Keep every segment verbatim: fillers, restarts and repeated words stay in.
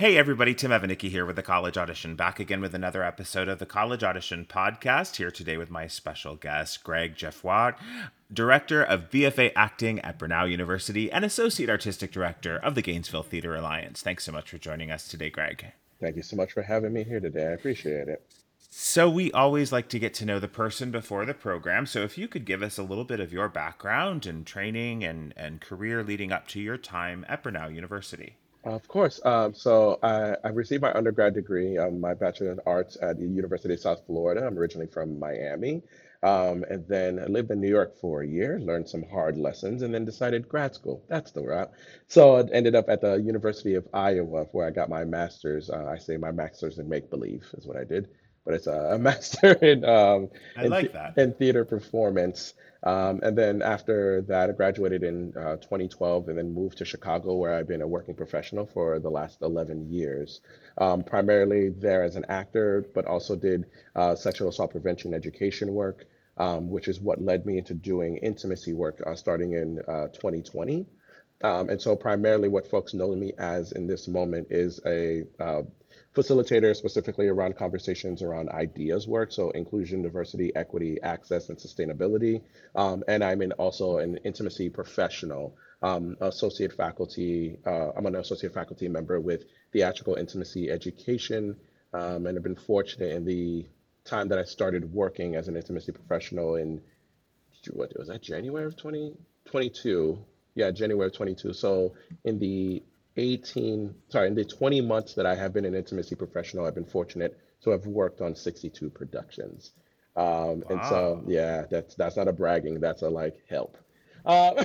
Hey everybody, Tim Evanicki here with the College Audition, back again with another episode of the College Audition podcast, here today with my special guest, Greg Jeffoir, Director of B F A Acting at Brenau University and Associate Artistic Director of the Gainesville Theater Alliance. Thanks so much for joining us today, Greg. Thank you so much for having me here today. I appreciate it. So we always like to get to know the person before the program, so if you could give us a little bit of your background and training and, and career leading up to your time at Brenau University. Of course. Um, so I, I received my undergrad degree, um, my Bachelor in Arts at the University of South Florida. I'm originally from Miami. Um, and then I lived in New York for a year, learned some hard lessons, and then decided grad school. That's the route. So I ended up at the University of Iowa, where I got my master's. Uh, I say my master's in make believe is what I did, but it's a, a master in um, I in, like th that. in theater performance. Um, and then after that, I graduated in uh, twenty twelve and then moved to Chicago, where I've been a working professional for the last eleven years. Um, primarily there as an actor, but also did uh, sexual assault prevention education work, um, which is what led me into doing intimacy work uh, starting in uh, twenty twenty. Um, and so primarily what folks know me as in this moment is a uh, facilitator specifically around conversations around ideas work, so inclusion, diversity, equity, access, and sustainability. Um, and I'm in also an intimacy professional, um, associate faculty. Uh, I'm an associate faculty member with theatrical intimacy education, um, and I've been fortunate in the time that I started working as an intimacy professional in what was that, January of twenty twenty-two? Yeah, January of twenty-two. So in the eighteen, sorry, in the twenty months that I have been an intimacy professional, I've been fortunate to have worked on sixty-two productions. Um, and so, Wow. yeah, that's that's not a bragging, that's a like help. Uh,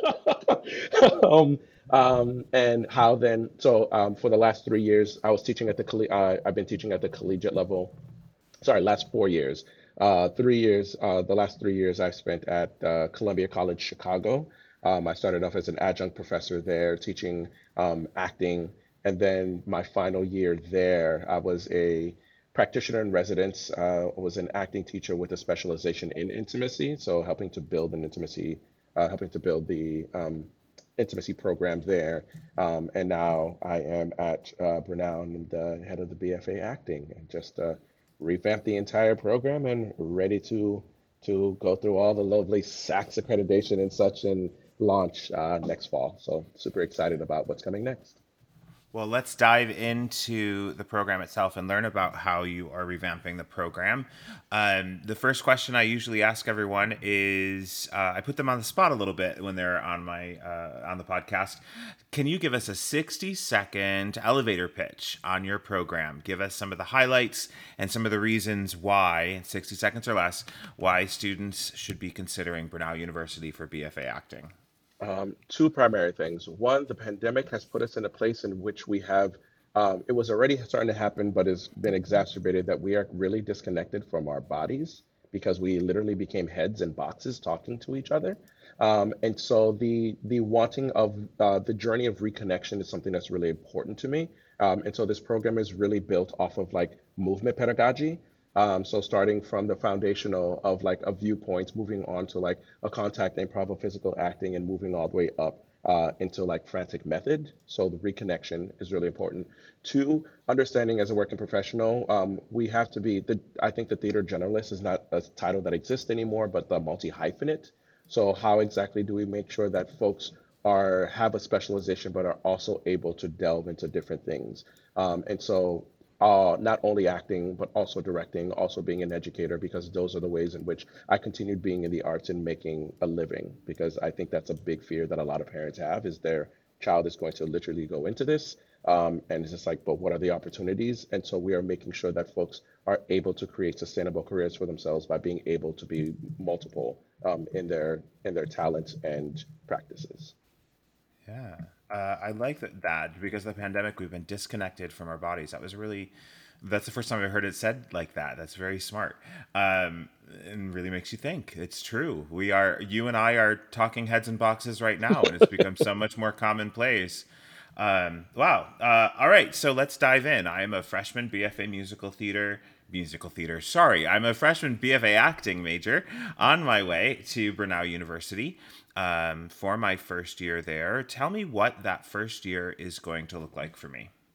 um, um, and how then, so um, for the last three years, I was teaching at the, colle- uh, I've been teaching at the collegiate level, sorry, last four years. Uh, three years, uh, the last three years I spent at uh, Columbia College Chicago. Um, I started off as an adjunct professor there, teaching um, acting. And then my final year there, I was a practitioner in residence. Uh, I was an acting teacher with a specialization in intimacy, so helping to build an intimacy, uh, helping to build the um, intimacy program there. Um, and now I am at uh, Brenau and the head of the B F A acting, and just uh, revamp the entire program and ready to to go through all the lovely S A C S accreditation and such and launch uh, next fall. So super excited about what's coming next. Well, let's dive into the program itself and learn about how you are revamping the program. Um, the first question I usually ask everyone is uh, I put them on the spot a little bit when they're on my uh, on the podcast. Can you give us a sixty second elevator pitch on your program? Give us some of the highlights and some of the reasons why, in sixty seconds or less, why students should be considering Brenau University for B F A acting. Um, two primary things. One, the pandemic has put us in a place in which we have, um, it was already starting to happen, but it's been exacerbated that we are really disconnected from our bodies because we literally became heads in boxes talking to each other. Um, and so the the wanting of uh, the journey of reconnection is something that's really important to me. Um, and so this program is really built off of like movement pedagogy. Um, so starting from the foundational of like a viewpoint, moving on to like a contact improv of physical acting and moving all the way up uh, into like frantic method. So the reconnection is really important. Two, understanding as a working professional, um, we have to be the, I think the theater generalist is not a title that exists anymore, but the multi-hyphenate. So how exactly do we make sure that folks are have a specialization, but are also able to delve into different things? Um, and so uh, not only acting, but also directing, also being an educator, because those are the ways in which I continued being in the arts and making a living. Because I think that's a big fear that a lot of parents have is their child is going to literally go into this. Um, and it's just like, but what are the opportunities? And so we are making sure that folks are able to create sustainable careers for themselves by being able to be multiple um, in their in their talents and practices. Yeah. Uh, I like that, that because of the pandemic, we've been disconnected from our bodies. That was really, that's the first time I heard it said like that. That's very smart. Um, and really makes you think. It's true. We are, you and I are talking heads and boxes right now, and it's become so much more commonplace. Um, wow. Uh, all right. So let's dive in. I am a freshman B F A musical theater. Musical theater. Sorry, I'm a freshman B F A acting major on my way to Brenau University um, for my first year there. Tell me what that first year is going to look like for me.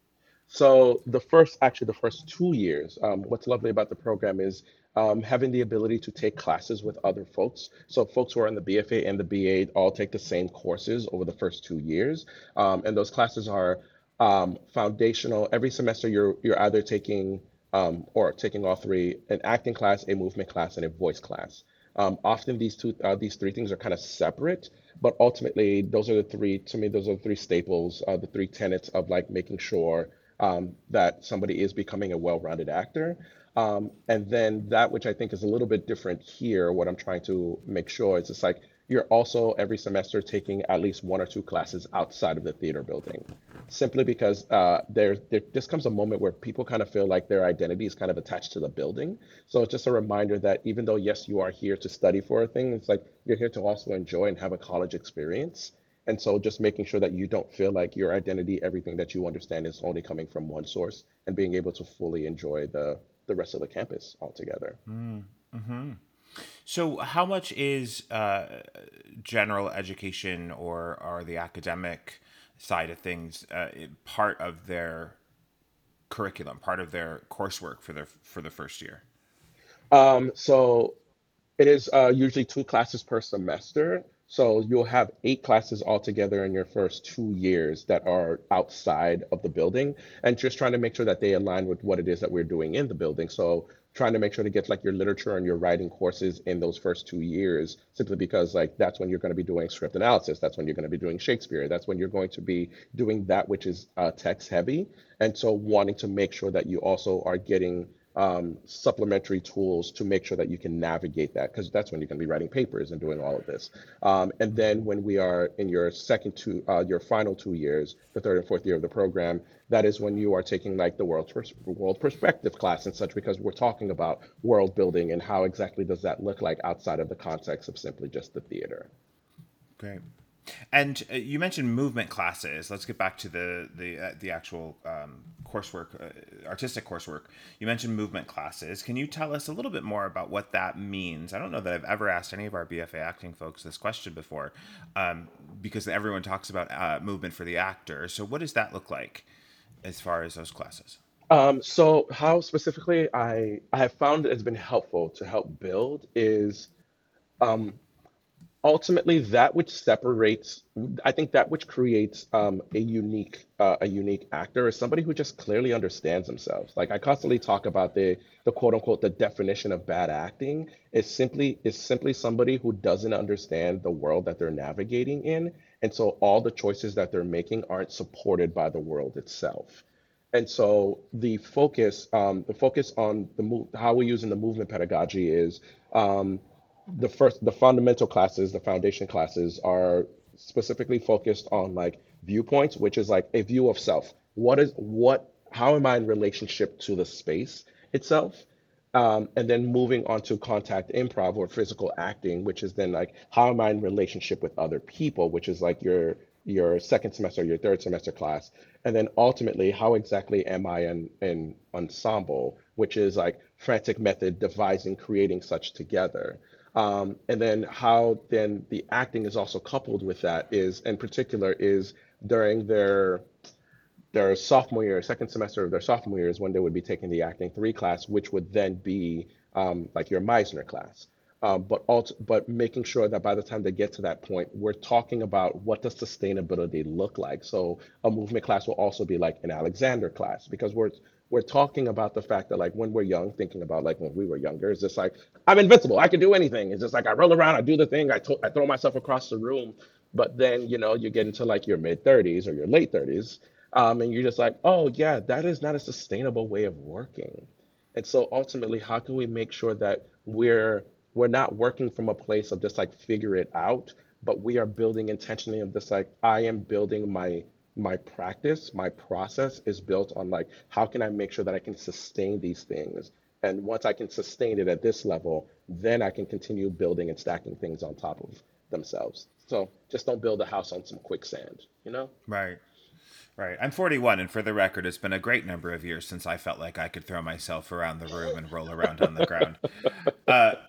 So the first, actually, the first two years, um, what's lovely about the program is um, having the ability to take classes with other folks. So folks who are in the B F A and the B A all take the same courses over the first two years, um, and those classes are um, foundational. Every semester, you're you're either taking um, or taking all three: an acting class, a movement class, and a voice class. Um, often these two uh, these three things are kind of separate, but ultimately those are the three to me those are the three staples, uh, the three tenets of like making sure um, that somebody is becoming a well-rounded actor. Um, and then that which I think is a little bit different here, what I'm trying to make sure is it's like you're also every semester taking at least one or two classes outside of the theater building, simply because uh, there, there just comes a moment where people kind of feel like their identity is kind of attached to the building. So it's just a reminder that even though yes, you are here to study for a thing, it's like you're here to also enjoy and have a college experience. And so just making sure that you don't feel like your identity, everything that you understand is only coming from one source and being able to fully enjoy the the rest of the campus altogether. So, how much is uh, general education or or the academic side of things uh, part of their curriculum, part of their coursework for their for the first year? Um, so it is uh, usually two classes per semester. So you'll have eight classes altogether in your first two years that are outside of the building, and just trying to make sure that they align with what it is that we're doing in the building. So trying to make sure to get like your literature and your writing courses in those first two years, simply because like that's when you're going to be doing script analysis, that's when you're going to be doing Shakespeare, that's when you're going to be doing that which is uh, text heavy. And so wanting to make sure that you also are getting um, supplementary tools to make sure that you can navigate that, because that's when you're going to be writing papers and doing all of this. Um, and then when we are in your second two, uh, your final two years, the third and fourth year of the program, that is when you are taking like the world pers- world perspective class and such, because we're talking about world building and how exactly does that look like outside of the context of simply just the theater. Great. And uh, you mentioned movement classes. Let's get back to the the uh, the actual um, coursework, uh, artistic coursework. You mentioned movement classes. Can you tell us a little bit more about what that means? I don't know that I've ever asked any of our B F A acting folks this question before, um, because everyone talks about uh, movement for the actor. So, what does that look like as far as those classes? Um, so how specifically I I have found it's been helpful to help build is um, ultimately that which separates, I think that which creates um, a unique uh, a unique actor is somebody who just clearly understands themselves. Like I constantly talk about the the quote unquote the definition of bad acting is simply is simply somebody who doesn't understand the world that they're navigating in, and so all the choices that they're making aren't supported by the world itself. And so the focus, um, the focus on the move, how we're using the movement pedagogy is um, the first, the fundamental classes, the foundation classes are specifically focused on like viewpoints, which is like a view of self. What is what? How am I in relationship to the space itself? Um, and then moving on to contact improv or physical acting, which is then like how am I in relationship with other people, which is like your your second semester, your third semester class, and then ultimately how exactly am I in in ensemble, which is like frantic method devising, creating such together. Um, and then how then the acting is also coupled with that is in particular is during their their sophomore year, second semester of their sophomore year is when they would be taking the acting three class, which would then be um, like your Meisner class. Um, but also, but making sure that by the time they get to that point, we're talking about what does sustainability look like. So a movement class will also be like an Alexander class because we're we're talking about the fact that like when we're young, thinking about like when we were younger, it's just like I'm invincible, I can do anything. It's just like I roll around, I do the thing, I to- I throw myself across the room. But then you know you get into like your mid thirties or your late thirties, um, and you're just like, oh, yeah, that is not a sustainable way of working. And so ultimately, how can we make sure that we're we're not working from a place of just like figure it out, but we are building intentionally of just like I am building my my practice, my process is built on like how can I make sure that I can sustain these things? And once I can sustain it at this level, then I can continue building and stacking things on top of themselves. So just don't build a house on some quicksand, you know? Right. Right. I'm forty-one, and for the record, it's been a great number of years since I felt like I could throw myself around the room and roll around on the ground. Uh,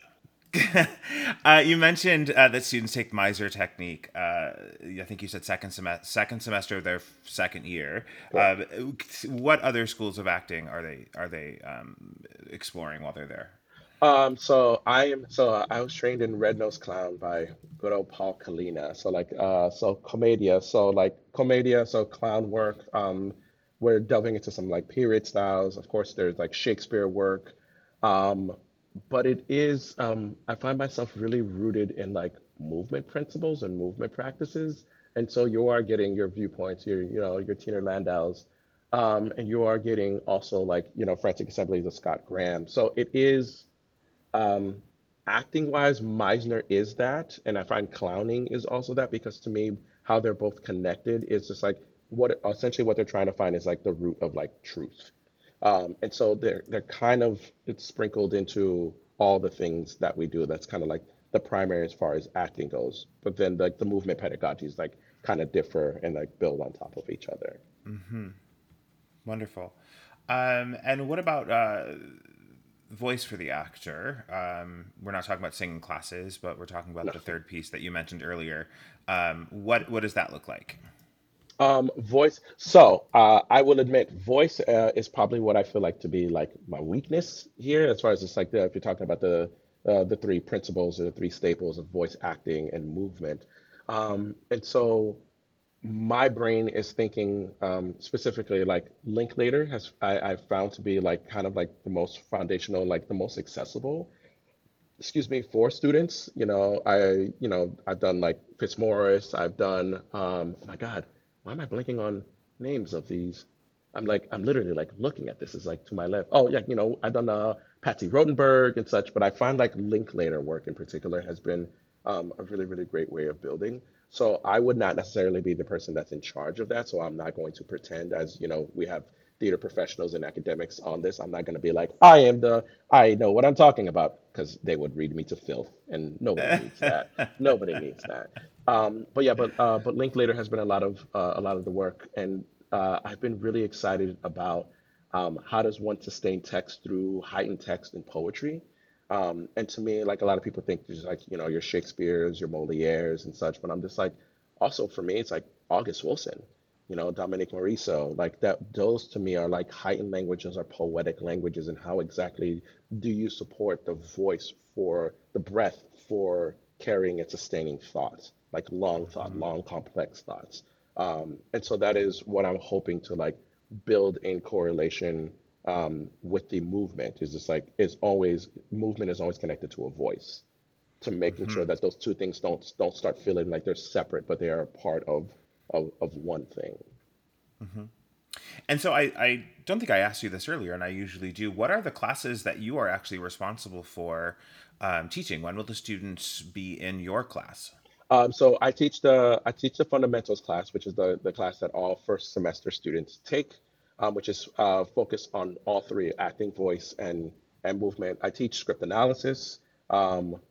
uh, you mentioned uh, that students take Miser technique. Uh, I think you said second semester, second semester of their f- second year. Uh, Correct. what other schools of acting are they are they um, exploring while they're there? Um, so I am so uh, I was trained in Red Nose Clown by good old Paul Kalina. So like uh so Commedia, so like Commedia, so clown work. Um, we're delving into some like period styles. Of course, there's like Shakespeare work. Um, but it is um I find myself really rooted in like movement principles and movement practices. And so you are getting your viewpoints, your you know, your Tina Landau's, um, and you are getting also like, you know, Frantic Assemblies of Scott Graham. So it is um, acting wise, Meisner is that, and I find clowning is also that because to me, how they're both connected is just like what essentially what they're trying to find is like the root of like truth. Um, and so they're they're kind of it's sprinkled into all the things that we do. That's kind of like the primary as far as acting goes. But then like the movement pedagogies like kind of differ and like build on top of each other. Wonderful. Um, and what about uh, voice for the actor? Um, we're not talking about singing classes, but we're talking about No. the third piece that you mentioned earlier. Um, what what does that look like? Um, voice. So, uh, I will admit, voice uh, is probably what I feel like to be like my weakness here, as far as it's like the, if you're talking about the uh, the three principles or the three staples of voice acting and movement. Um, and so my brain is thinking um, specifically like Linklater has I, I found to be like kind of like the most foundational, like the most accessible, excuse me, for students. You know, I, you know, I've done like Fitzmaurice, I've done, um, oh my God, why am I blanking on names of these? I'm like, I'm literally like looking at this is like to my left. Oh yeah, you know, I've done uh, Patsy Rodenberg and such, but I find like Linklater work in particular has been um, a really, really great way of building. So I would not necessarily be the person that's in charge of that. So I'm not going to pretend as, you know, we have theater professionals and academics on this. I'm not going to be like, I am the I know what I'm talking about because they would read me to filth, and nobody needs that. Nobody needs that. Um, but yeah, but uh, but Linklater has been a lot of uh, a lot of the work, and uh, I've been really excited about um, how does one sustain text through heightened text and poetry. Um, and to me, like a lot of people think there's like you know your Shakespeare's, your Moliere's, and such, but I'm just like, also for me, it's like August Wilson, you know, Dominic Morisseau, like that. Those to me are like heightened languages or poetic languages, and how exactly do you support the voice for the breath for carrying and sustaining thoughts, like long thought, Mhm. long complex thoughts. Um, and so that is what I'm hoping to like build in correlation um, with the movement. Is just like it's always movement is always connected to a voice, to making sure Mhm. that those two things don't don't start feeling like they're separate, but they are a part of of, of one thing. Mhm. And so I, I don't think I asked you this earlier, and I usually do. What are the classes that you are actually responsible for um, teaching? When will the students be in your class? Um, so I teach the I teach the fundamentals class, which is the the class that all first semester students take, um, which is uh, focused on all three: acting, voice, and and movement. I teach script analysis. Um,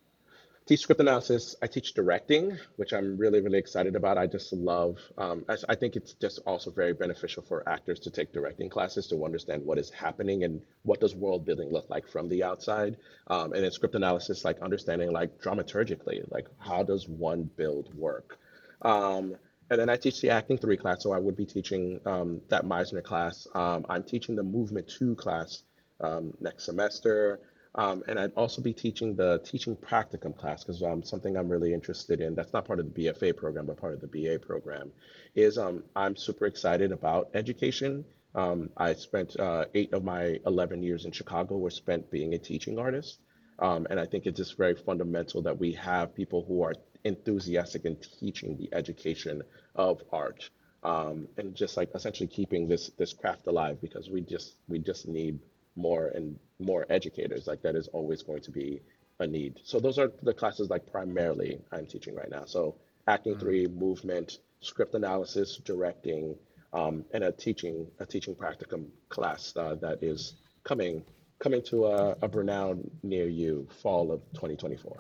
teach script analysis. I teach directing, which I'm really, really excited about. I just love, um, I, I think it's just also very beneficial for actors to take directing classes to understand what is happening and what does world building look like from the outside. Um, and then script analysis, like understanding like dramaturgically, like how does one build work? Um, and then I teach the acting three class, so I would be teaching um, that Meisner class. Um, I'm teaching the movement two class um, next semester. Um, and I'd also be teaching the teaching practicum class because um, something I'm really interested in that's not part of the B F A program, but part of the B A program is um, I'm super excited about education. Um, I spent uh, eight of my eleven years in Chicago were spent being a teaching artist. Um, and I think it's just very fundamental that we have people who are enthusiastic in teaching the education of art, um, and just like essentially keeping this this craft alive because we just we just need more and more educators. Like that is always going to be a need. So those are the classes like primarily I'm teaching right now. So acting Mm. three, movement, script analysis, directing, um, and a teaching a teaching practicum class uh, that is coming coming to a, a Brunel near you, fall of twenty twenty-four.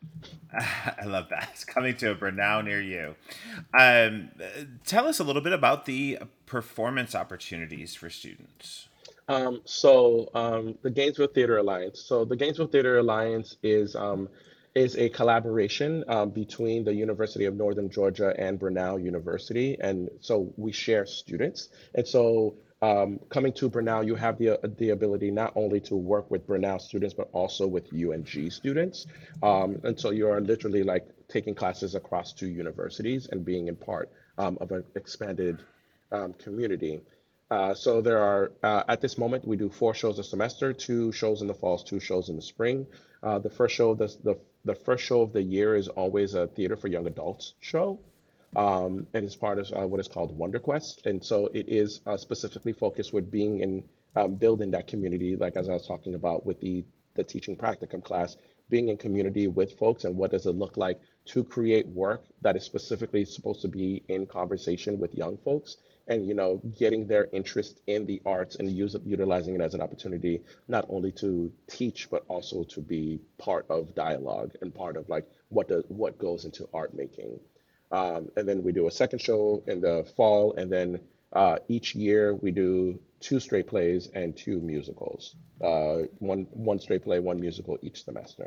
I love that. It's coming to a Brunel near you. Um, uh, tell us a little bit about the performance opportunities for students. Um, so um, the Gainesville Theater Alliance. So the Gainesville Theater Alliance is um, is a collaboration um, between the University of Northern Georgia and Brenau University, and so we share students. And so um, coming to Brenau, you have the the ability not only to work with Brenau students but also with U N G students. Um, and so you are literally like taking classes across two universities and being in part um, of an expanded um, community. Uh, so there are, uh, at this moment, we do four shows a semester, two shows in the falls, two shows in the spring. Uh, the first show, the, the, the first show of the year is always a theater for young adults show. Um, and it's part of uh, what is called Wonder Quest. And so it is uh, specifically focused with being in, um, building that community, like as I was talking about with the, the teaching practicum class, being in community with folks and what does it look like to create work that is specifically supposed to be in conversation with young folks and you know getting their interest in the arts and use utilizing it as an opportunity not only to teach but also to be part of dialogue and part of like what does what goes into art making. Um, and then we do a second show in the fall, and then uh, each year we do two straight plays and two musicals, uh, one one straight play, one musical each semester.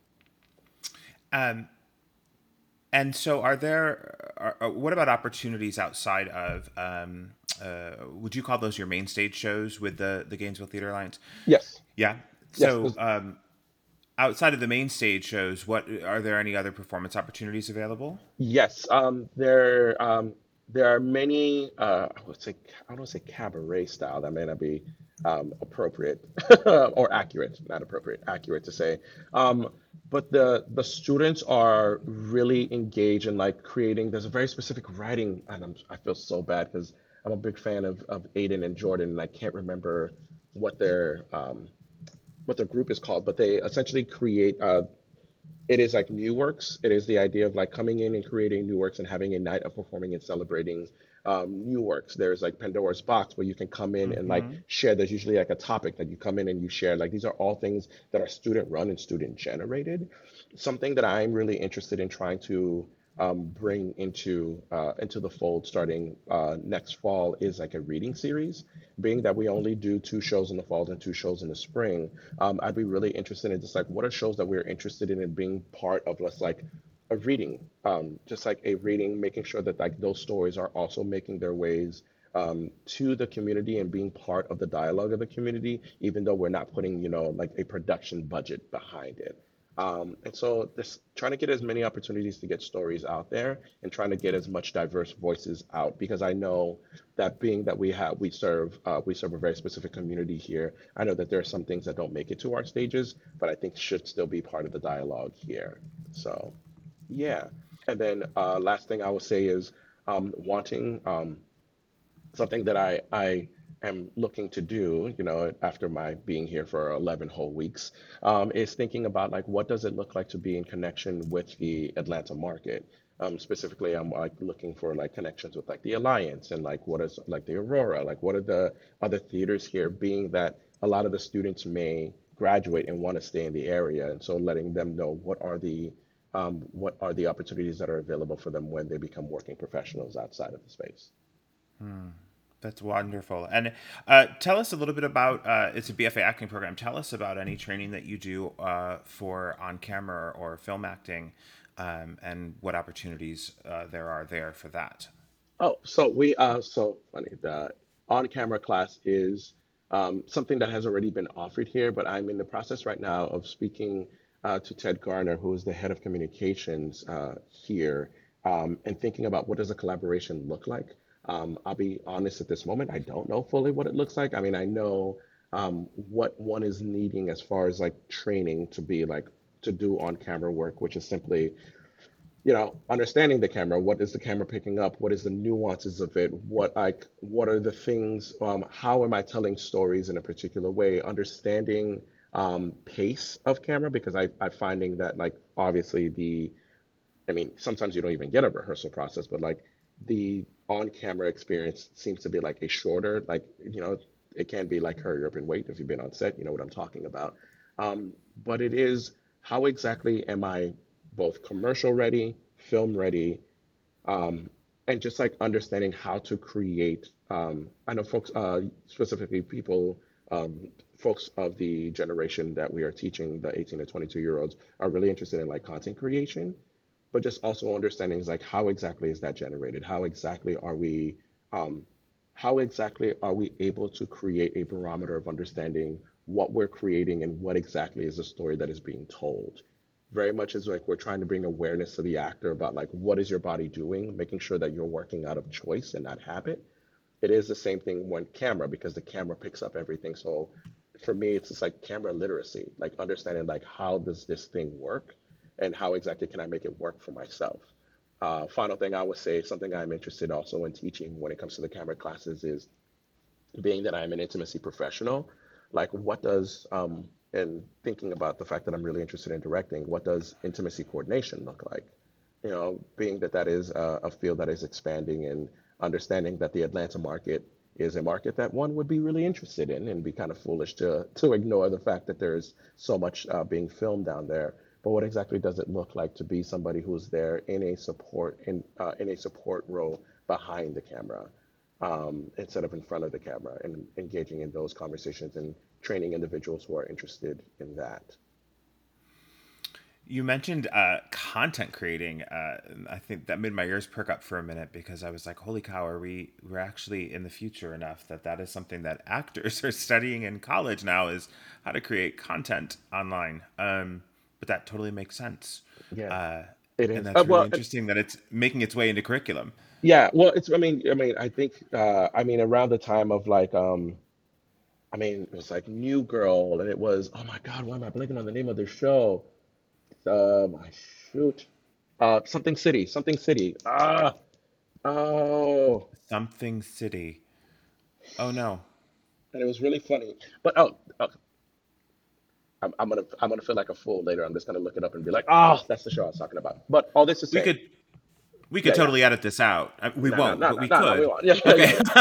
Um, and so, are there? Are, are- what about opportunities outside of? Um, uh, would you call those your main stage shows with the the Gainesville Theater Alliance? Yes, Yeah. yes. So, um, outside of the main stage shows, what are there any other performance opportunities available? Yes, um, there um, there are many. Uh, I would say I don't want to say cabaret style. That may not be um, appropriate or accurate. Not appropriate, accurate to say. Um, but the the students are really engaged in like creating. There's a very specific writing, and I'm, I feel so bad because I'm a big fan of of Aiden and Jordan, and I can't remember what their um, what their group is called. But they essentially create uh, it is like new works. It is the idea of like coming in and creating new works and having a night of performing and celebrating um, new works. There's like Pandora's Box where you can come in and like Mm-hmm. share. There's usually like a topic that you come in and you share. Like these are all things that are student run and student generated. Something that I'm really interested in trying to um, bring into uh, into the fold starting uh, next fall is like a reading series. Being that we only do two shows in the fall and two shows in the spring, um, I'd be really interested in just like what are shows that we're interested in and being part of let's like a reading, um, just like a reading, making sure that like those stories are also making their ways um, to the community and being part of the dialogue of the community, even though we're not putting, you know, like a production budget behind it. Um, and so this trying to get as many opportunities to get stories out there and trying to get as much diverse voices out because I know that being that we have we serve uh, we serve a very specific community here. I know that there are some things that don't make it to our stages, but I think should still be part of the dialogue here. So yeah. And then uh, last thing I will say is um, wanting um, something that I I am looking to do, you know, after my being here for eleven whole weeks, um, is thinking about like what does it look like to be in connection with the Atlanta market. Um, specifically, I'm like looking for like connections with like the Alliance and like what is like the Aurora, like what are the other theaters here, being that a lot of the students may graduate and want to stay in the area, and so letting them know what are the um, what are the opportunities that are available for them when they become working professionals outside of the space. That's wonderful. And uh, tell us a little bit about uh, it's a B F A acting program. Tell us about any training that you do uh, for on camera or film acting, um, and what opportunities uh, there are there for that. Oh, so we uh so funny. The on-camera class is um, something that has already been offered here, but I'm in the process right now of speaking uh, to Ted Garner, who is the head of communications uh, here, um, and thinking about what does a collaboration look like. Um, I'll be honest at this moment, I don't know fully what it looks like. I mean, I know um, what one is needing as far as like training to be like to do on-camera work, which is simply you know, understanding the camera, what is the camera picking up? What is the nuances of it? What like what are the things? Um, how am I telling stories in a particular way? Understanding um, pace of camera because I I'm finding that like obviously the I mean sometimes you don't even get a rehearsal process, but like the on-camera experience seems to be like a shorter like you know it can be like hurry up and wait if you've been on set, you know what I'm talking about. Um, but it is how exactly am I both commercial ready, film ready, um, and just like understanding how to create. Um, I know folks, uh, specifically people um, folks of the generation that we are teaching, the eighteen to twenty-two year olds, are really interested in like content creation, but just also understanding is like how exactly is that generated? How exactly are we um, how exactly are we able to create a barometer of understanding what we're creating and what exactly is the story that is being told? Very much as like we're trying to bring awareness to the actor about like what is your body doing, making sure that you're working out of choice and not habit. It is the same thing when camera because the camera picks up everything. So for me, it's just like camera literacy, like understanding like how does this thing work and how exactly can I make it work for myself. Uh, final thing I would say, something I'm interested also in teaching when it comes to the camera classes is being that I'm an intimacy professional, like what does um, and thinking about the fact that I'm really interested in directing, what does intimacy coordination look like? You know, being that that is a, a field that is expanding and understanding that the Atlanta market is a market that one would be really interested in and be kind of foolish to to ignore the fact that there's so much uh, being filmed down there. But what exactly does it look like to be somebody who's there in a support in uh, in a support role behind the camera, um, instead of in front of the camera and engaging in those conversations and training individuals who are interested in that. You mentioned uh, content creating. Uh, I think that made my ears perk up for a minute because I was like, "Holy cow! Are we we're actually in the future enough that that is something that actors are studying in college now is how to create content online." Um, but that totally makes sense, Yeah, uh, it and is. Uh, that's really well, interesting that it's making its way into curriculum. yeah, well, it's. I mean, I mean, I think. Uh, I mean, around the time of like, um, I mean, it was like New Girl, and it was. Oh my God, why am I blanking on the name of the show? Um, I shoot. Uh, something City, something City. Ah, oh, Something City. Oh no, and it was really funny. But oh, oh, I'm, I'm gonna, I'm gonna feel like a fool later. I'm just gonna look it up and be like, oh, that's the show I was talking about. But all this to we say, could we could yeah, yeah, totally edit this out. Uh, We no, no, won't, no, but no, we no, no, we could. want, yeah, yeah, yeah, Okay. yeah.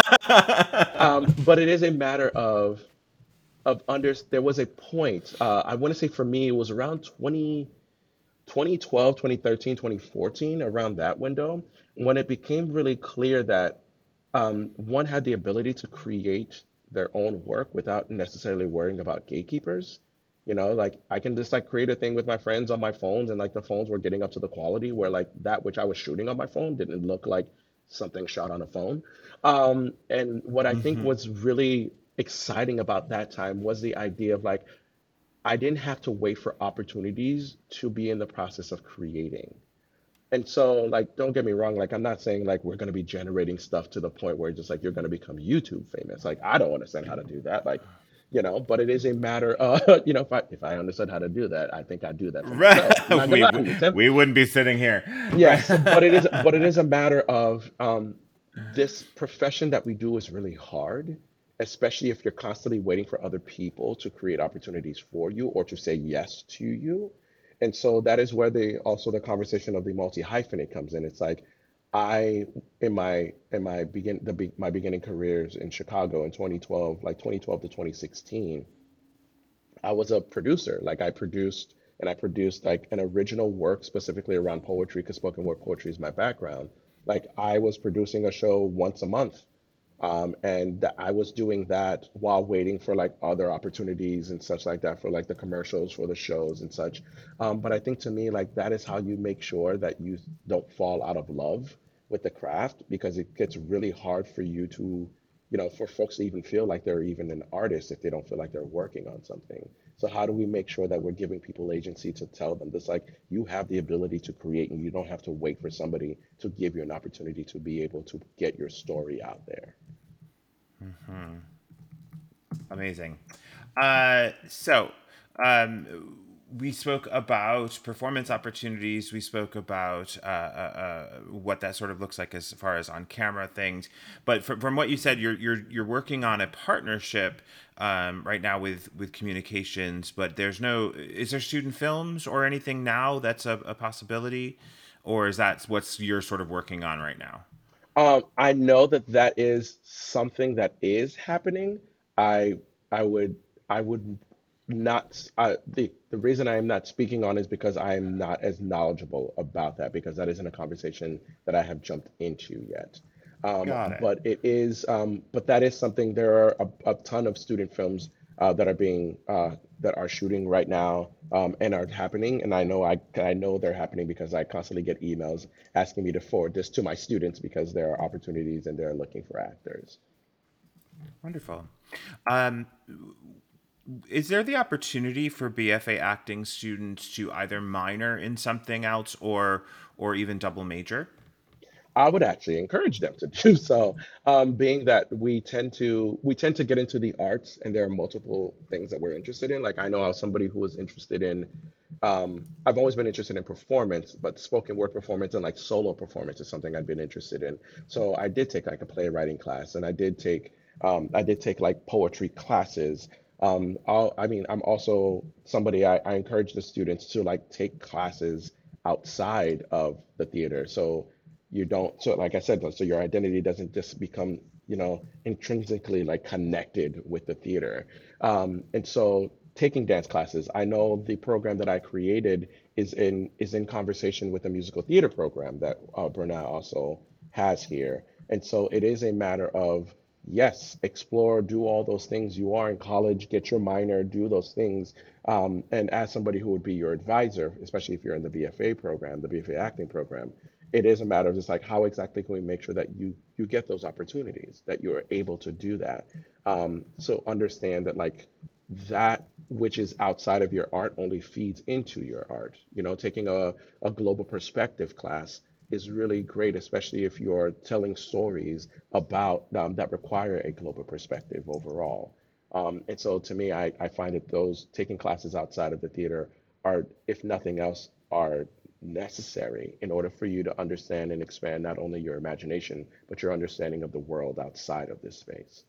Um, but it is a matter of of under. There was a point. Uh, I want to say for me, it was around twenty twenty twelve, twenty thirteen, twenty fourteen, around that window, when it became really clear that um, one had the ability to create their own work without necessarily worrying about gatekeepers. You know, like I can just like create a thing with my friends on my phones, and like the phones were getting up to the quality where like that which I was shooting on my phone didn't look like something shot on a phone. Um, and what I think Hmm. was really exciting about that time was the idea of like I didn't have to wait for opportunities to be in the process of creating. And so, like, don't get me wrong, like, I'm not saying like we're going to be generating stuff to the point where just like you're going to become YouTube famous. Like, I don't understand how to do that. Like, you know, but it is a matter of, you know, if I if I understood how to do that, I think I'd do that for Right. myself. I'm not gonna we lie to you, Tim. we wouldn't be sitting here. Right. Yes, but it is, but it is a matter of um, this profession that we do is really hard, especially if you're constantly waiting for other people to create opportunities for you or to say yes to you. And so that is where the also the conversation of the multi-hyphenate comes in. It's like I in my in my begin the be, my beginning careers in Chicago in twenty twelve, like twenty twelve to twenty sixteen, I was a producer. Like I produced and I produced like an original work specifically around poetry because spoken word poetry is my background. Like I was producing a show once a month. Um, and th- I was doing that while waiting for like other opportunities and such like that for like the commercials for the shows and such. Um, but I think to me, like that is how you make sure that you don't fall out of love with the craft because it gets really hard for you to, you know, for folks to even feel like they're even an artist if they don't feel like they're working on something. So how do we make sure that we're giving people agency to tell them this like you have the ability to create and you don't have to wait for somebody to give you an opportunity to be able to get your story out there. Amazing. Uh, so, um, we spoke about performance opportunities. We spoke about uh, uh, uh, what that sort of looks like as far as on camera things. But from, from what you said, you're you're you're working on a partnership um, right now with with communications. But there's no is there student films or anything now that's a, a possibility, or is that what's you're sort of working on right now? Um, I know that that is something that is happening. I I would I would not uh, the the reason I am not speaking on is because I am not as knowledgeable about that because that isn't a conversation that I have jumped into yet. Um, Got it. but it is um, but that is something there are a, a ton of student films uh, that are being uh, that are shooting right now um, and are happening. And I know I I know they're happening because I constantly get emails asking me to forward this to my students because there are opportunities and they're looking for actors. Wonderful. Um, is there the opportunity for B F A acting students to either minor in something else or or even double major? I would actually encourage them to do so, um, being that we tend to we tend to get into the arts, and there are multiple things that we're interested in. Like I know I was somebody who was interested in, um, I've always been interested in performance, but spoken word performance and like solo performance is something I've been interested in. So I did take like a playwriting class, and I did take um, I did take like poetry classes. Um, I'll, I mean, I'm also somebody I, I encourage the students to like take classes outside of the theater. So you don't, so like I said, so your identity doesn't just become, you know, intrinsically like connected with the theater. Um, and so taking dance classes, I know the program that I created is in is in conversation with a musical theater program that uh, Bernard also has here. And so it is a matter of, yes, explore, do all those things. You are in college, get your minor, do those things. Um, and as somebody who would be your advisor, especially if you're in the B F A program, the B F A acting program, it is a matter of just like how exactly can we make sure that you you get those opportunities, that you're able to do that. Um, so understand that like that which is outside of your art only feeds into your art. You know, taking a, a global perspective class is really great, especially if you're telling stories about um, that require a global perspective overall. Um, and so to me, I, I find that those taking classes outside of the theater are, if nothing else, are necessary in order for you to understand and expand not only your imagination, but your understanding of the world outside of this space.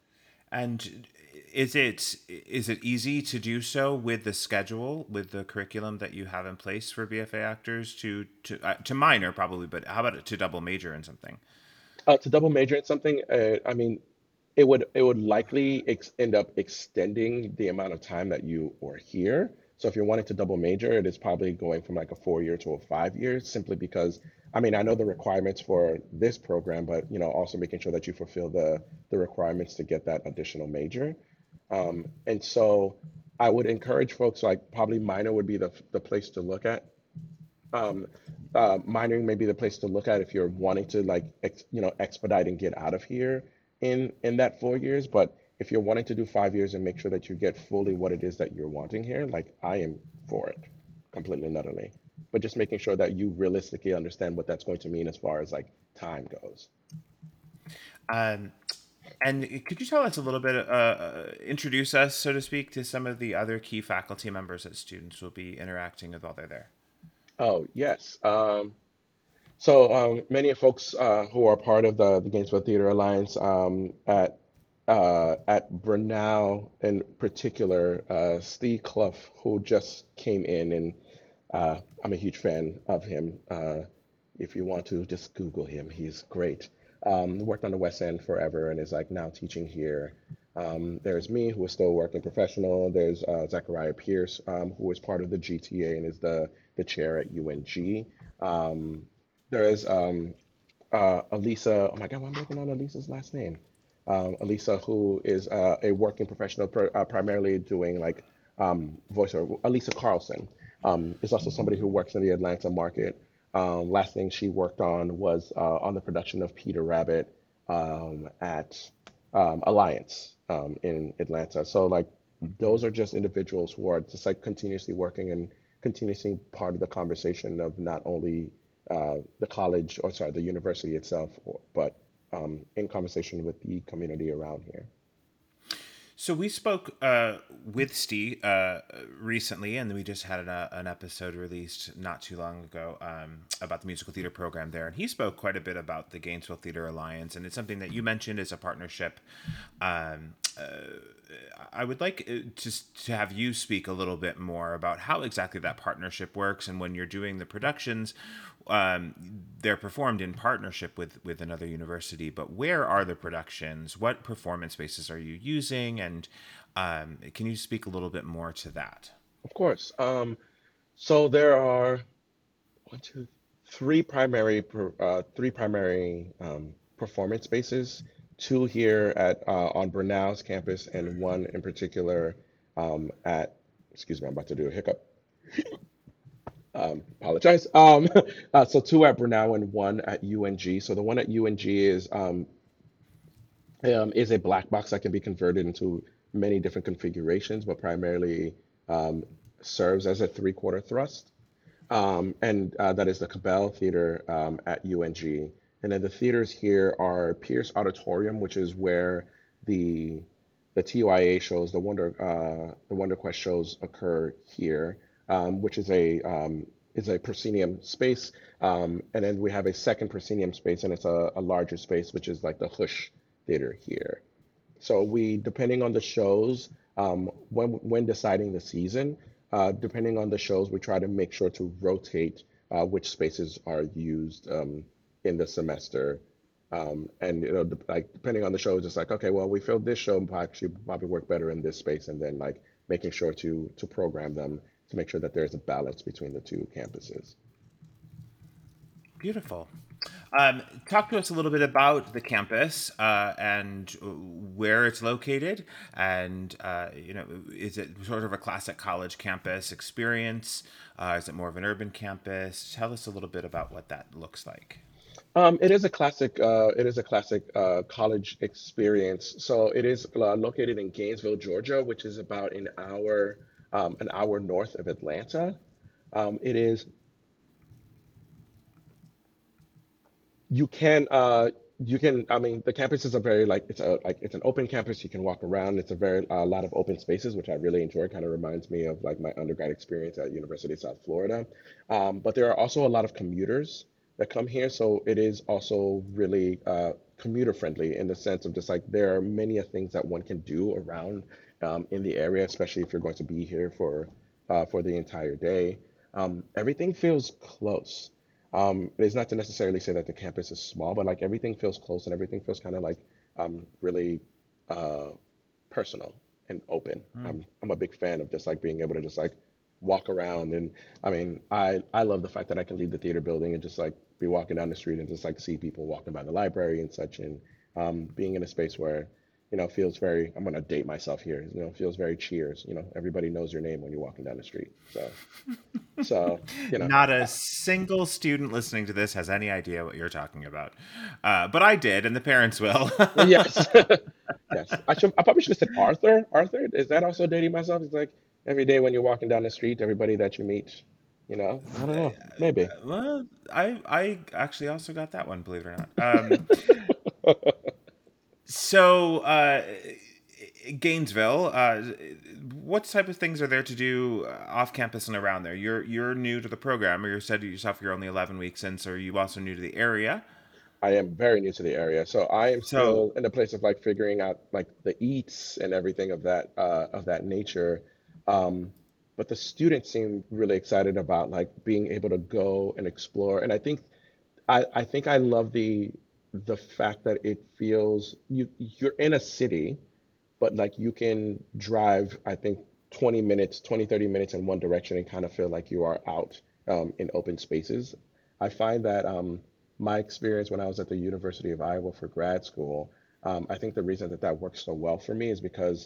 And is it is it easy to do so with the schedule, with the curriculum that you have in place for B F A actors to to uh, to minor probably, but how about to double major in something? Uh, to double major in something, uh, I mean, it would it would likely ex end up extending the amount of time that you are here. So if you're wanting to double major, it is probably going from like a four year to a five year, simply because I mean I know the requirements for this program, but you know also making sure that you fulfill the the requirements to get that additional major. Um, and so I would encourage folks like probably minor would be the the place to look at. Um, uh, minoring may be the place to look at if you're wanting to like ex, you know expedite and get out of here in in that four years. But if you're wanting to do five years and make sure that you get fully what it is that you're wanting here, like I am for it, completely and utterly. But just making sure that you realistically understand what that's going to mean as far as like time goes. Um, and could you tell us a little bit, uh, uh, introduce us, so to speak, to some of the other key faculty members that students will be interacting with while they're there? Oh yes. Um, So um, many folks uh, who are part of the, the Gainesville Theater Alliance um, at uh, at Brunel in particular, uh, Steve Clough, who just came in, and uh, I'm a huge fan of him. Uh, if you want to, just Google him. He's great. Um, worked on the West End forever and is like now teaching here. Um, there's me, who is still working professional. There's uh, Zachariah Pierce, um, who is part of the G T A and is the the chair at U N G. Um, there is um, uh, Elisa. Oh my God, why am I blanking on Elisa's last name? Um, Elisa, who is uh, a working professional, pr uh, primarily doing like um, voiceover. Elisa Carlson um, is also somebody who works in the Atlanta market. Um, last thing she worked on was uh, on the production of Peter Rabbit um, at um, Alliance um, in Atlanta. So like those are just individuals who are just like continuously working and continuously part of the conversation of not only uh, the college, or sorry, the university itself, or, but um, in conversation with the community around here. So we spoke uh, with Steve uh, recently, and we just had an, uh, an episode released not too long ago um, about the musical theater program there, and he spoke quite a bit about the Gainesville Theater Alliance, and it's something that you mentioned as a partnership. Um, uh, I would like uh, just to have you speak a little bit more about how exactly that partnership works, and when you're doing the productions, um, they're performed in partnership with with another university. But where are the productions? What performance spaces are you using? And um, can you speak a little bit more to that? Of course. Um, so there are one, two, three primary per- uh, three primary um, performance spaces two here at uh, on Brunel's campus, and one in particular um, at. Excuse me, I'm about to do a hiccup. Um, apologize. Um, uh, so two at Brunel and one at U N G. So the one at U N G is um, um, is a black box that can be converted into many different configurations, but primarily um, serves as a three-quarter thrust. Um, and uh, that is the Cabell Theater um, at U N G. And then the theaters here are Pierce Auditorium, which is where the the T Y A shows, the Wonder uh, the Wonder Quest shows occur here, um, which is a um, is a proscenium space. Um, and then we have a second proscenium space, and it's a, a larger space, which is like the Hush Theater here. So we, depending on the shows, um, when when deciding the season, uh, depending on the shows, we try to make sure to rotate uh, which spaces are used um, in the semester. Um, and you know, de- like depending on the show, it's just like, okay, well, we feel this show might actually probably work better in this space, and then like making sure to to program them to make sure that there's a balance between the two campuses. Beautiful. Um, talk to us a little bit about the campus uh, and where it's located, and uh, you know, is it sort of a classic college campus experience? Uh, is it more of an urban campus? Tell us a little bit about what that looks like. Um, it is a classic. Uh, it is a classic uh, college experience. So it is uh, located in Gainesville, Georgia, which is about an hour, um, an hour north of Atlanta. Um, it is you can uh you can I mean the campus is a very like it's a like it's an open campus. You can walk around. It's a very a lot of open spaces, which I really enjoy. Kind of reminds me of like my undergrad experience at University of South Florida. Um, but there are also a lot of commuters that come here, so it is also really uh, commuter friendly in the sense of just like there are many of things that one can do around um, in the area, especially if you're going to be here for uh, for the entire day. Um, everything feels close. Um, it's not to necessarily say that the campus is small, but like everything feels close and everything feels kind of like um, really uh, personal and open. Hmm. I'm I'm a big fan of just like being able to just like walk around, and I mean I I love the fact that I can leave the theater building and just like be walking down the street and just like see people walking by the library and such, and um, being in a space where you know feels very, I'm gonna date myself here, you know, feels very Cheers. You know, everybody knows your name when you're walking down the street. So so you know. Not a single student listening to this has any idea what you're talking about, uh, but I did, and the parents will. Yes. Yes. I should I probably should have said Arthur. Arthur, is that also dating myself? It's like every day when you're walking down the street, everybody that you meet, you know, I don't know. Maybe. Well, I I actually also got that one, believe it or not. Um, so uh, Gainesville, uh, what type of things are there to do uh, off campus and around there? You're you're new to the program, or you said to yourself you're only eleven weeks in, so are you also new to the area? I am very new to the area, so I am So still in the place of like figuring out like the eats and everything of that uh, of that nature. Um, but the students seem really excited about like being able to go and explore, and I think I, I think I love the the fact that it feels you you're in a city, but like you can drive, I think twenty minutes, twenty thirty minutes in one direction and kind of feel like you are out um, in open spaces. I find that um, my experience when I was at the University of Iowa for grad school, um, I think the reason that that works so well for me is because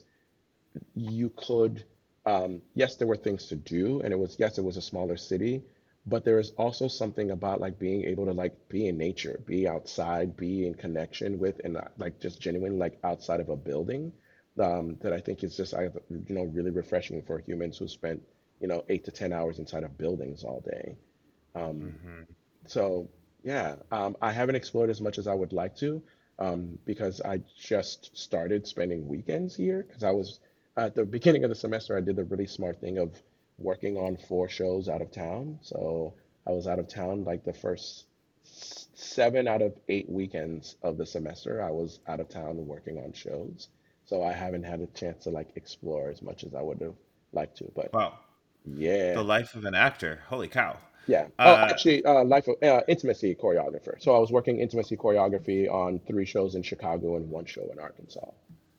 you could, um, yes, there were things to do, and it was, yes, it was a smaller city, but there is also something about like being able to like be in nature, be outside, be in connection with, and uh, like just genuine like outside of a building, um, that I think is just, I, you know, really refreshing for humans who spent, you know, eight to ten hours inside of buildings all day. Um, mhm. so yeah, um, I haven't explored as much as I would like to, um, because I just started spending weekends here because I was at the beginning of the semester. I did the really smart thing of working on four shows out of town. So I was out of town like the first s- seven out of eight weekends of the semester. I was out of town working on shows. So I haven't had a chance to like explore as much as I would have liked to. But Wow, yeah. the life of an actor. Holy cow. Yeah. Oh, Uh, actually, uh, life of uh, intimacy choreographer. So I was working intimacy choreography on three shows in Chicago and one show in Arkansas.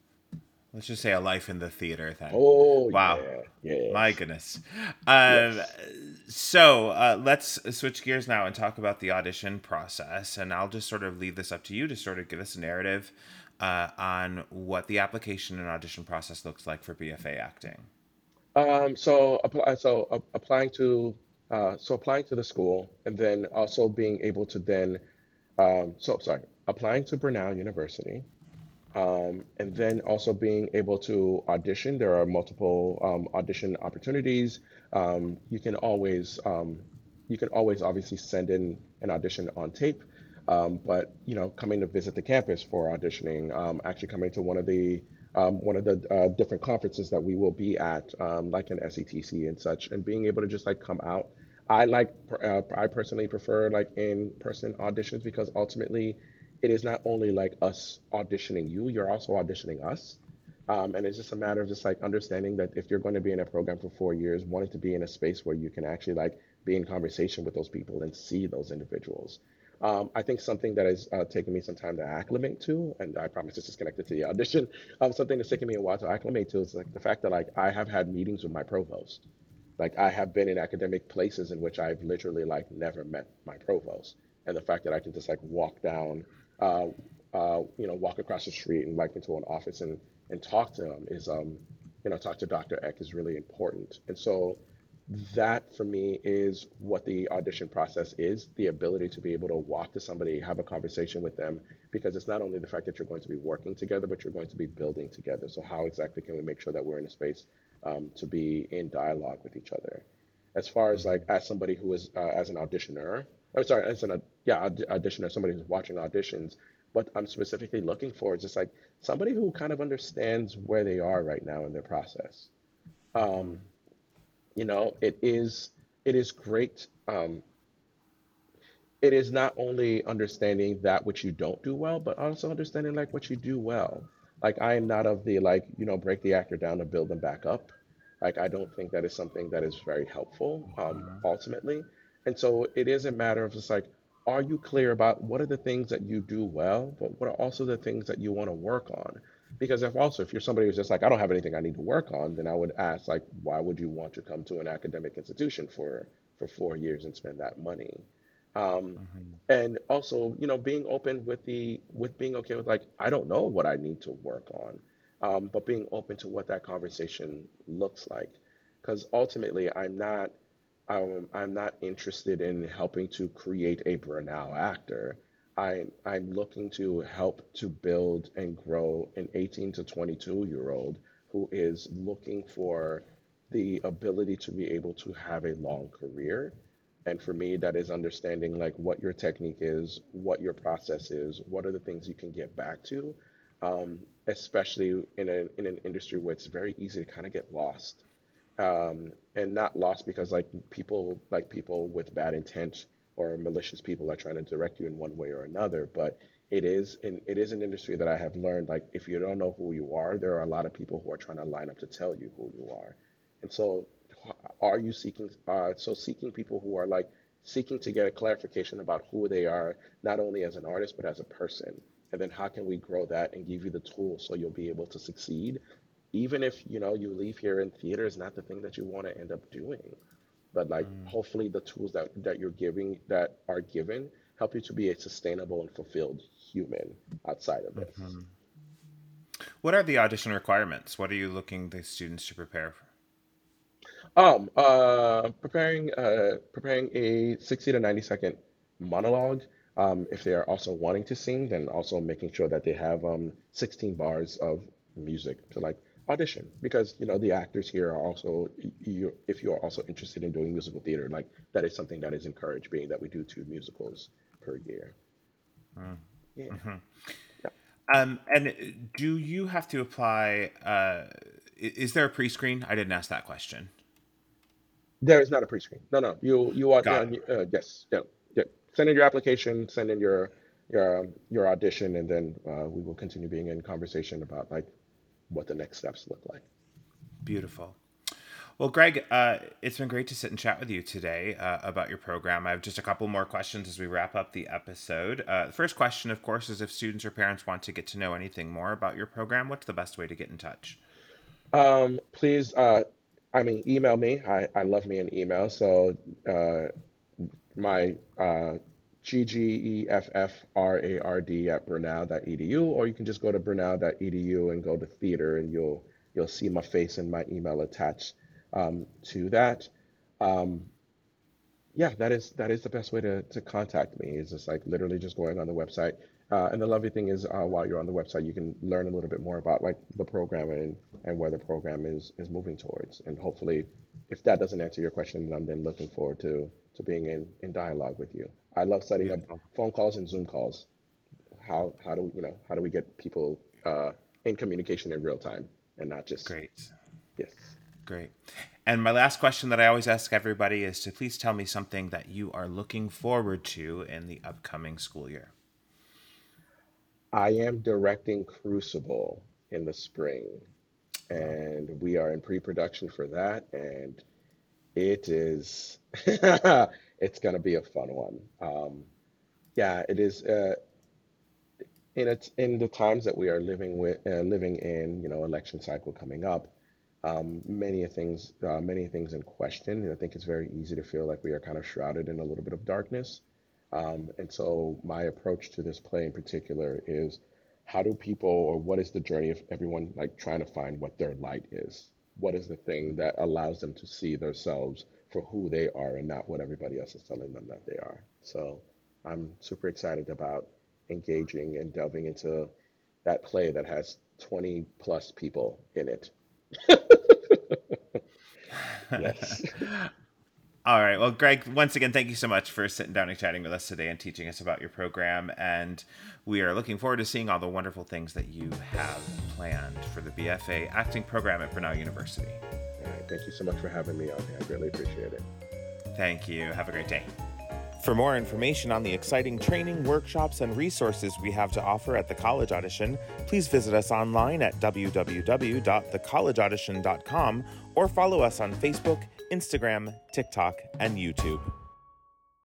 let's just say a life in the theater then. Oh Wow. yeah, My yes, goodness. Um, yes. so uh, let's switch gears now and talk about the audition process. And I'll just sort of leave this up to you to sort of give us a narrative uh, on what the application and audition process looks like for B F A acting? Um, so apply, so uh, applying to uh, so applying to the school, and then also being able to then um, so sorry, applying to Brunel University, um, and then also being able to audition. There are multiple um, audition opportunities. Um, you can always um, you can always obviously send in an audition on tape, um, but you know, coming to visit the campus for auditioning, um, actually coming to one of the um, one of the uh, different conferences that we will be at, um, like an S E T C and such, and being able to just like come out. I like uh, I personally prefer like in-person auditions because ultimately it is not only like us auditioning you, you're also auditioning us. Um, and it's just a matter of just like understanding that if you're going to be in a program for four years, wanting to be in a space where you can actually like be in conversation with those people and see those individuals. Um, I think something that has uh, taken me some time to acclimate to, and I promise this is connected to the audition, um, something that's taken me a while to acclimate to is like the fact that like I have had meetings with my provost. Like I have been in academic places in which I've literally like never met my provost, and the fact that I can just like walk down, uh, uh, you know, walk across the street and like into an office and and talk to them is, um, you know, talk to doctor Eck is really important. And so that for me is what the audition process is, the ability to be able to walk to somebody, have a conversation with them, because it's not only the fact that you're going to be working together, but you're going to be building together. So how exactly can we make sure that we're in a space um, to be in dialogue with each other? As far as like as somebody who is uh, as an auditioner, oh sorry, as an yeah aud- auditioner, somebody who's watching auditions, what I'm specifically looking for is just like somebody who kind of understands where they are right now in their process. Um, you know, it is it is great. Um, it is not only understanding that which you don't do well, but also understanding like what you do well. Like I am not of the like, you know, break the actor down to build them back up. Like I don't think that is something that is very helpful, um, ultimately. And so it is a matter of just like, are you clear about what are the things that you do well, but what are also the things that you want to work on? Because if also if you're somebody who's just like, I don't have anything I need to work on, then I would ask like, why would you want to come to an academic institution for for four years and spend that money? Um, Mhm. and also, you know, being open with the with being okay with like, I don't know what I need to work on, um, but being open to what that conversation looks like, because ultimately, I'm not um, I'm not interested in helping to create a burnout actor. I'm I'm looking to help to build and grow an eighteen to twenty-two year old who is looking for the ability to be able to have a long career. And for me, that is understanding like what your technique is, what your process is, what are the things you can get back to, um, especially in a in an industry where it's very easy to kind of get lost, um, and not lost because like people like people with bad intent or malicious people are trying to direct you in one way or another. But it is in it is an industry that I have learned like if you don't know who you are, there are a lot of people who are trying to line up to tell you who you are. And so, are you seeking? Uh, so seeking people who are like seeking to get a clarification about who they are, not only as an artist but as a person. And then how can we grow that and give you the tools so you'll be able to succeed even if you know you leave here and theater is not the thing that you want to end up doing, but like Mm. hopefully the tools that that you're giving that are given help you to be a sustainable and fulfilled human outside of this. Mhm. What are the audition requirements? What are you looking the students to prepare for? Um, uh, preparing uh preparing a sixty to ninety second monologue. Um, if they are also wanting to sing, then also making sure that they have um sixteen bars of music to like audition because you know the actors here are also you if you're also interested in doing musical theater, like that is something that is encouraged, being that we do two musicals per year. Mm. Yeah. Mhm. Yeah. Um, and do you have to apply? Uh, i- is there a pre-screen? I didn't ask that question. There is not a pre-screen. No, no. You you are Got uh, it. uh, yes, yeah, yeah. Send in your application, send in your your um, your audition, and then uh, we will continue being in conversation about like what the next steps look like. Beautiful. Well, Greg, uh, it's been great to sit and chat with you today uh, about your program. I have just a couple more questions as we wrap up the episode. Uh, the first question, of course, is if students or parents want to get to know anything more about your program, what's the best way to get in touch? Um, please, uh, I mean, email me. I I love me an email. So uh, my uh, G G E F F R A R D at Bernal dot E D U, or you can just go to Bernal dot E D U and go to theater, and you'll you'll see my face and my email attached um, to that. Um, yeah, that is that is the best way to to contact me. It's just like literally just going on the website. Uh, and the lovely thing is, uh, while you're on the website, you can learn a little bit more about like the program and and where the program is is moving towards. And hopefully, if that doesn't answer your question, then I'm then looking forward to to being in in dialogue with you. I love setting up Beautiful. phone calls and Zoom calls. How how do you know how do we get people uh, in communication in real time and not just Great. yes. Great. And my last question that I always ask everybody is to please tell me something that you are looking forward to in the upcoming school year. I am directing Crucible in the spring, Wow. and we are in pre-production for that, and it is it's gonna be a fun one. Um, yeah, it is. Uh, in it, in the times that we are living with, uh, living in, you know, election cycle coming up, um, many things, uh, many things in question. And I think it's very easy to feel like we are kind of shrouded in a little bit of darkness. Um, and so my approach to this play in particular is how do people, or what is the journey of everyone like trying to find what their light is? What is the thing that allows them to see themselves for who they are and not what everybody else is telling them that they are? So I'm super excited about engaging and delving into that play that has twenty plus people in it. Yes. All right. Well, Greg, once again, thank you so much for sitting down and chatting with us today and teaching us about your program. And we are looking forward to seeing all the wonderful things that you have planned for the B F A acting program at Bernal University. All right. Thank you so much for having me on here. I really appreciate it. Thank you. Have a great day. For more information on the exciting training, workshops, and resources we have to offer at the College Audition, please visit us online at w w w dot the college audition dot com or follow us on Facebook, Instagram, TikTok, and YouTube.